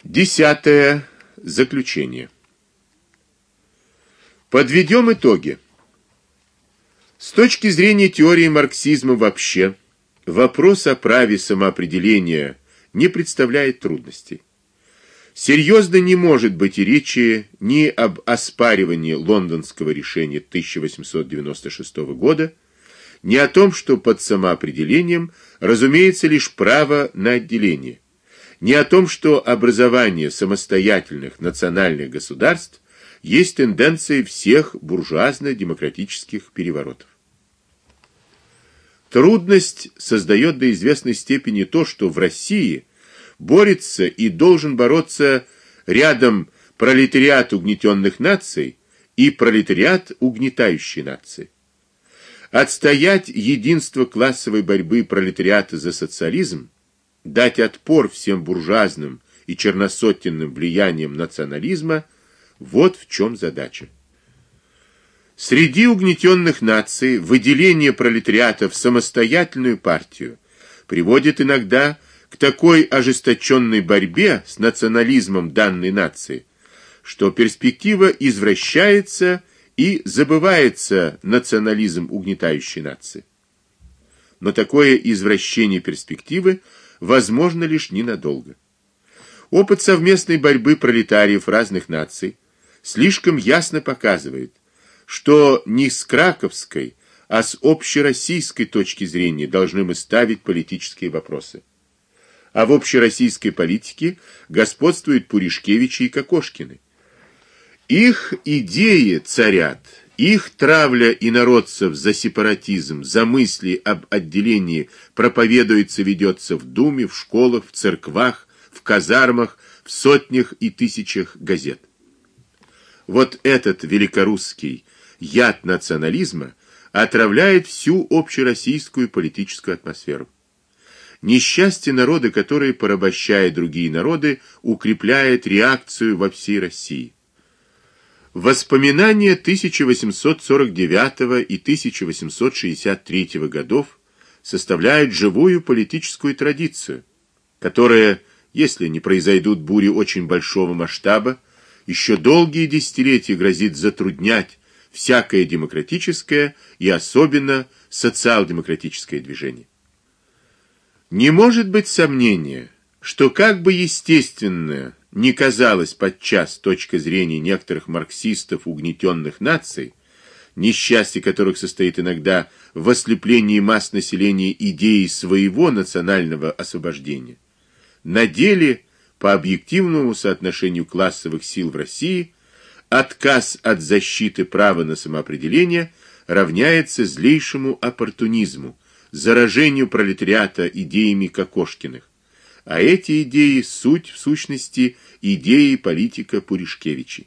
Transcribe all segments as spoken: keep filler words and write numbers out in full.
Десятое. Заключение. Подведем итоги. С точки зрения теории марксизма вообще, вопрос о праве самоопределения не представляет трудностей. Серьезно не может быть и речи ни об оспаривании лондонского решения тысяча восемьсот девяносто шестого года, ни о том, что под самоопределением разумеется лишь право на отделение, ни о том, что образование самостоятельных национальных государств есть тенденция всех буржуазно-демократических переворотов. Трудность создает до известной степени то, что в России борется и должен бороться рядом пролетариат угнетенных наций и пролетариат угнетающей нации. Отстоять единство классовой борьбы пролетариата за социализм, дать отпор всем буржуазным и черносотенным влияниям национализма – вот в чем задача. Среди угнетенных наций выделение пролетариата в самостоятельную партию приводит иногда к такой ожесточенной борьбе с национализмом данной нации, что перспектива извращается и забывается национализм угнетающей нации. Но такое извращение перспективы возможно лишь ненадолго. Опыт совместной борьбы пролетариев разных наций слишком ясно показывает, что не с краковской, а с общероссийской точки зрения должны мы ставить политические вопросы. А в общероссийской политике господствуют Пуришкевичи и Кокошкины. Их идеи царят, их травля инородцев за сепаратизм, за мысли об отделении проповедуется, ведется в Думе, в школах, в церквах, в казармах, в сотнях и тысячах газет. Вот этот великорусский яд национализма отравляет всю общероссийскую политическую атмосферу. Несчастье народа, который, порабощая другие народы, укрепляет реакцию во всей России. Воспоминания тысяча восемьсот сорок девятого и тысяча восемьсот шестьдесят третьего годов составляют живую политическую традицию, которая, если не произойдут бури очень большого масштаба, еще долгие десятилетия грозит затруднять всякое демократическое и особенно социал-демократическое движение. Не может быть сомнения, что как бы естественно ни казалась подчас точка зрения некоторых марксистов угнетенных наций, несчастье которых состоит иногда в ослеплении масс населения идеей своего национального освобождения, на деле по объективному соотношению классовых сил в России отказ от защиты права на самоопределение равняется злейшему оппортунизму, заражению пролетариата идеями Кокошкиных, а эти идеи суть в сущности идеи политика Пуришкевичей.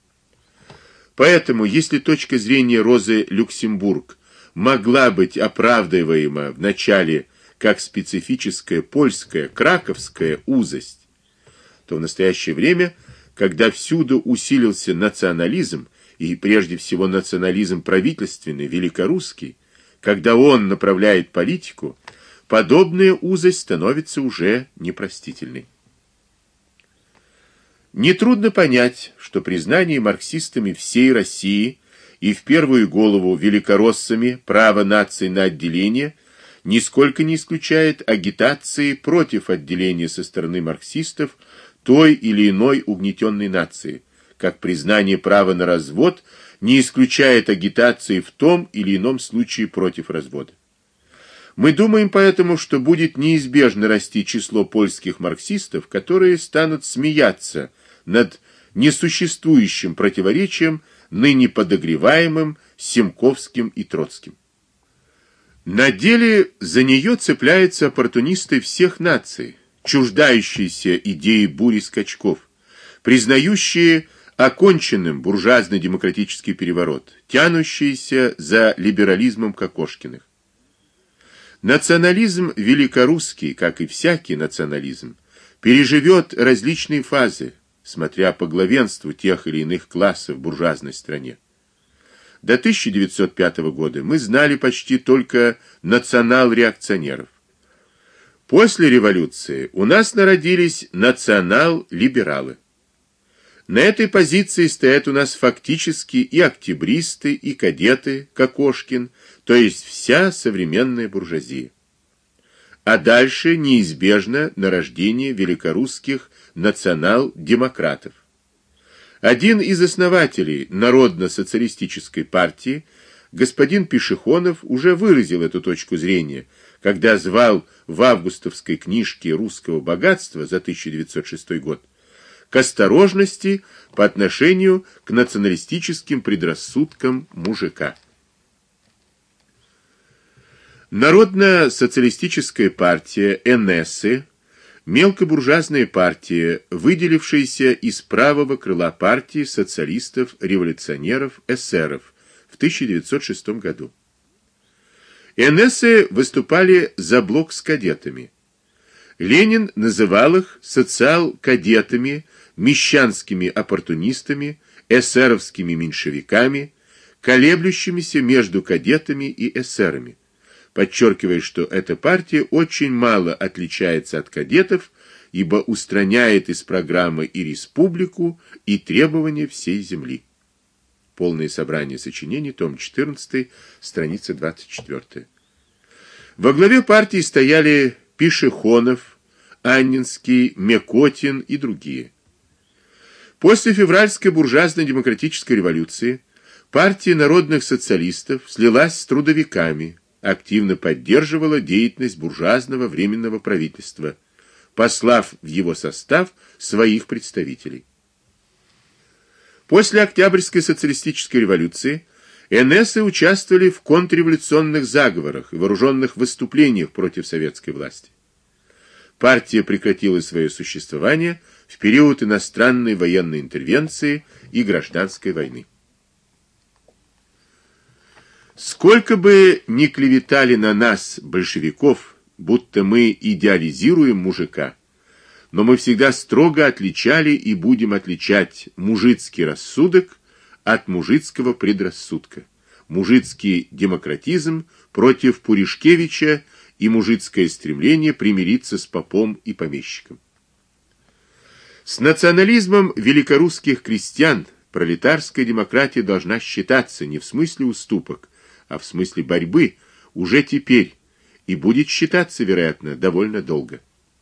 Поэтому, если точка зрения Розы Люксембург могла быть оправдываема в начале как специфическая польская, краковская узость, то в настоящее время, когда всюду усилился национализм, и прежде всего национализм правительственный, великорусский, когда он направляет политику, подобная узость становится уже непростительной. Нетрудно понять, что признание марксистами всей России и в первую голову великороссами права наций на отделение нисколько не исключает агитации против отделения со стороны марксистов той или иной угнетенной нации, как признание права на развод не исключает агитации в том или ином случае против развода. Мы думаем поэтому, что будет неизбежно расти число польских марксистов, которые станут смеяться над несуществующим противоречием, ныне подогреваемым Семковским и Троцким. На деле за нее цепляются оппортунисты всех наций, чуждающиеся идеи бури скачков, признающие оконченным буржуазно-демократический переворот, тянущиеся за либерализмом Кокошкиных. Национализм великорусский, как и всякий национализм, переживет различные фазы, смотря по главенству тех или иных классов в буржуазной стране. До тысяча девятьсот пятого года мы знали почти только национал-реакционеров. После революции у нас народились национал-либералы. На этой позиции стоят у нас фактически и октябристы, и кадеты, Кокошкин, то есть вся современная буржуазия. А дальше неизбежно нарождение великорусских национал-демократов. Один из основателей Народно-социалистической партии, господин Пешехонов, уже выразил эту точку зрения, когда звал в августовской книжке «Русского богатства» за тысяча девятьсот шестой год к осторожности по отношению к националистическим предрассудкам мужика. Народно-социалистическая партия эн эс и, мелкобуржуазная партия, выделившаяся из правого крыла партии социалистов-революционеров эсеров в тысяча девятьсот шестом году. эн эс и выступали за блок с кадетами. Ленин называл их социал-кадетами, мещанскими оппортунистами, эсеровскими меньшевиками, колеблющимися между кадетами и эсерами, подчеркивая, что эта партия очень мало отличается от кадетов, ибо устраняет из программы и республику, и требования всей земли. Полное собрание сочинений, том четырнадцатый, страница двадцать четвёртая. Во главе партии стояли Пешехонов, Анненский, Мекотин и другие. После февральской буржуазно-демократической революции партия народных социалистов слилась с трудовиками, активно поддерживала деятельность буржуазного временного правительства, послав в его состав своих представителей. После Октябрьской социалистической революции эн эс и участвовали в контрреволюционных заговорах и вооруженных выступлениях против советской власти. Партия прекратила свое существование в период иностранной военной интервенции и гражданской войны. Сколько бы ни клеветали на нас, большевиков, будто мы идеализируем мужика, но мы всегда строго отличали и будем отличать мужицкий рассудок от мужицкого предрассудка, мужицкий демократизм против Пуришкевича и мужицкое стремление примириться с попом и помещиком. С национализмом великорусских крестьян пролетарская демократия должна считаться не в смысле уступок, а в смысле борьбы уже теперь и будет считаться, вероятно, довольно долго.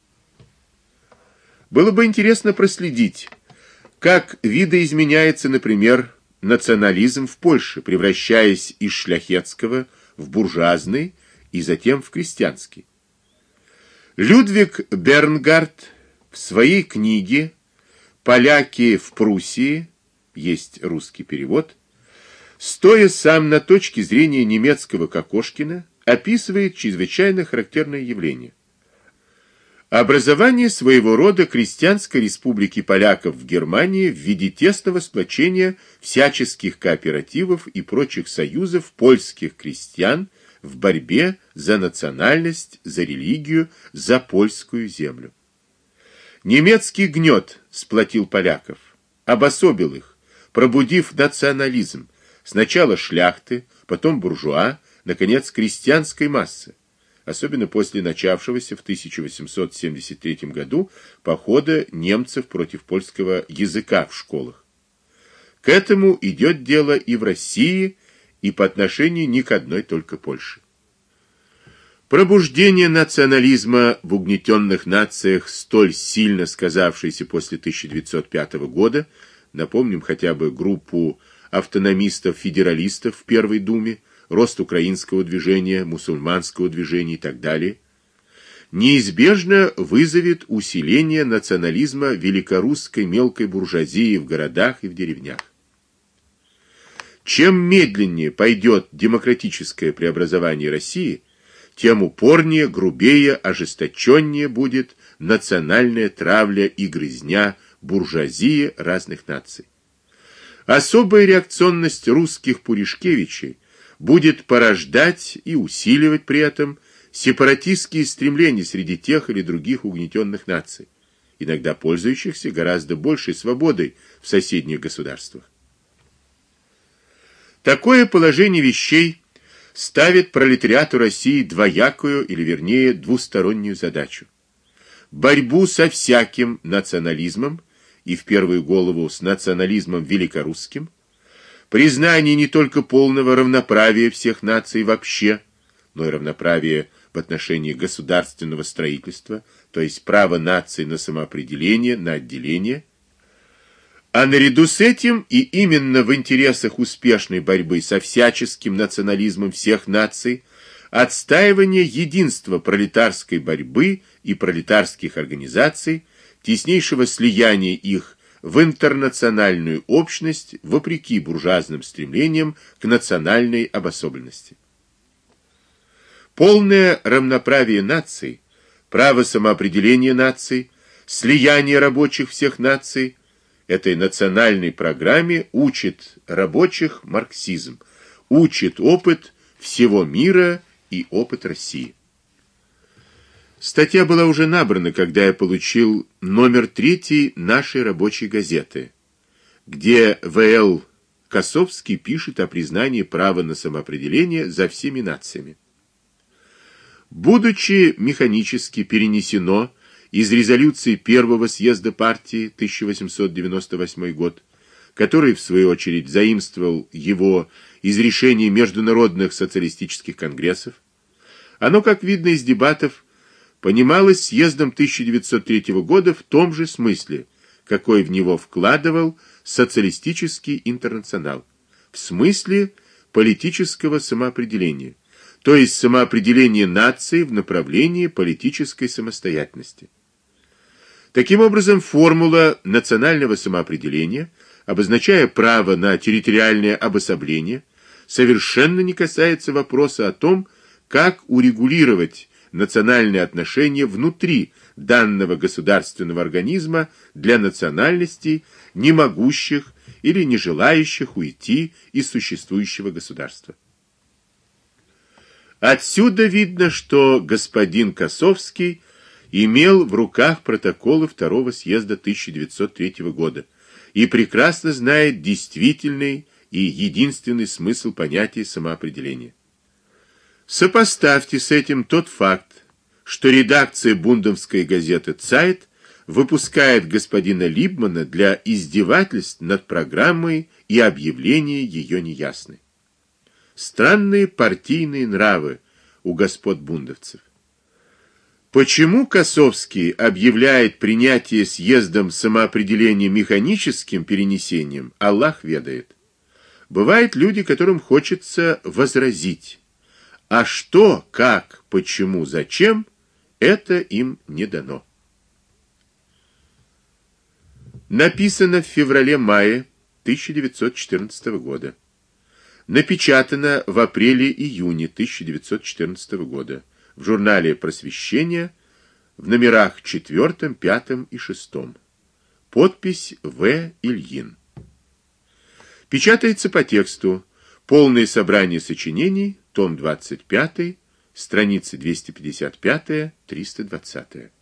Было бы интересно проследить, как видоизменяется, например, национализм в Польше, превращаясь из шляхетского в буржуазный и затем в крестьянский. Людвиг Бернгард в своей книге «Поляки в Пруссии», есть русский перевод, стоя сам на точке зрения немецкого Кокошкина, описывает чрезвычайно характерное явление. Образование своего рода крестьянской республики поляков в Германии в виде тесного сплочения всяческих кооперативов и прочих союзов польских крестьян в борьбе за национальность, за религию, за польскую землю. Немецкий гнет сплотил поляков, обособил их, пробудив национализм, сначала шляхты, потом буржуа, наконец крестьянской массы, особенно после начавшегося в тысяча восемьсот семьдесят третьем году похода немцев против польского языка в школах. К этому идет дело и в России, и по отношению не к одной только Польше. Пробуждение национализма в угнетенных нациях, столь сильно сказавшееся после тысяча девятьсот пятого года, напомним хотя бы группу автономистов-федералистов в Первой Думе, рост украинского движения, мусульманского движения и так далее, неизбежно вызовет усиление национализма великорусской мелкой буржуазии в городах и в деревнях. Чем медленнее пойдет демократическое преобразование России, тем упорнее, грубее, ожесточеннее будет национальная травля и грызня буржуазии разных наций. Особая реакционность русских Пуришкевичей будет порождать и усиливать при этом сепаратистские стремления среди тех или других угнетенных наций, иногда пользующихся гораздо большей свободой в соседних государствах. Такое положение вещей ставит пролетариату России двоякую, или вернее, двустороннюю задачу: борьбу со всяким национализмом, и в первую голову с национализмом великорусским, признание не только полного равноправия всех наций вообще, но и равноправия в отношении государственного строительства, то есть право наций на самоопределение, на отделение. А наряду с этим, и именно в интересах успешной борьбы со всяческим национализмом всех наций, отстаивание единства пролетарской борьбы и пролетарских организаций, теснейшего слияния их в интернациональную общность вопреки буржуазным стремлениям к национальной обособленности. Полное равноправие наций, право самоопределения наций, слияние рабочих всех наций этой национальной программе учит рабочих марксизм, учит опыт всего мира и опыт России. Статья была уже набрана, когда я получил номер третий нашей рабочей газеты, где В Л Косовский пишет о признании права на самоопределение за всеми нациями. Будучи механически перенесено из резолюции первого съезда партии тысяча восемьсот девяносто восьмой год, который в свою очередь заимствовал его из решений международных социалистических конгрессов, оно, как видно из дебатов, понималось съездом тысяча девятьсот третьего года в том же смысле, какой в него вкладывал социалистический интернационал, в смысле политического самоопределения, то есть самоопределения нации в направлении политической самостоятельности. Таким образом, формула национального самоопределения, обозначая право на территориальное обособление, совершенно не касается вопроса о том, как урегулировать национальные отношения внутри данного государственного организма для национальностей, не могущих или не желающих уйти из существующего государства. Отсюда видно, что господин Косовский имел в руках протоколы второго съезда тысяча девятьсот третьего года и прекрасно знает действительный и единственный смысл понятия самоопределения. Сопоставьте с этим тот факт, что редакция бундовской газеты «Цайт» выпускает господина Либмана для издевательств над программой и объявления ее неясной. Странные партийные нравы у господ бундовцев. Почему Косовский объявляет принятие съездом самоопределения механическим перенесением, Аллах ведает. Бывают люди, которым хочется возразить. А что, как, почему, зачем, это им не дано. Написано в феврале-мае тысяча девятьсот четырнадцатого года. Напечатано в апреле-июне тысяча девятьсот четырнадцатого года в журнале «Просвещение» в номерах четвёртом, пятом и шестом. Подпись В. Ильин. Печатается по тексту. Полное собрание сочинений, том двадцать пятый, страницы двести пятьдесят пять - триста двадцать.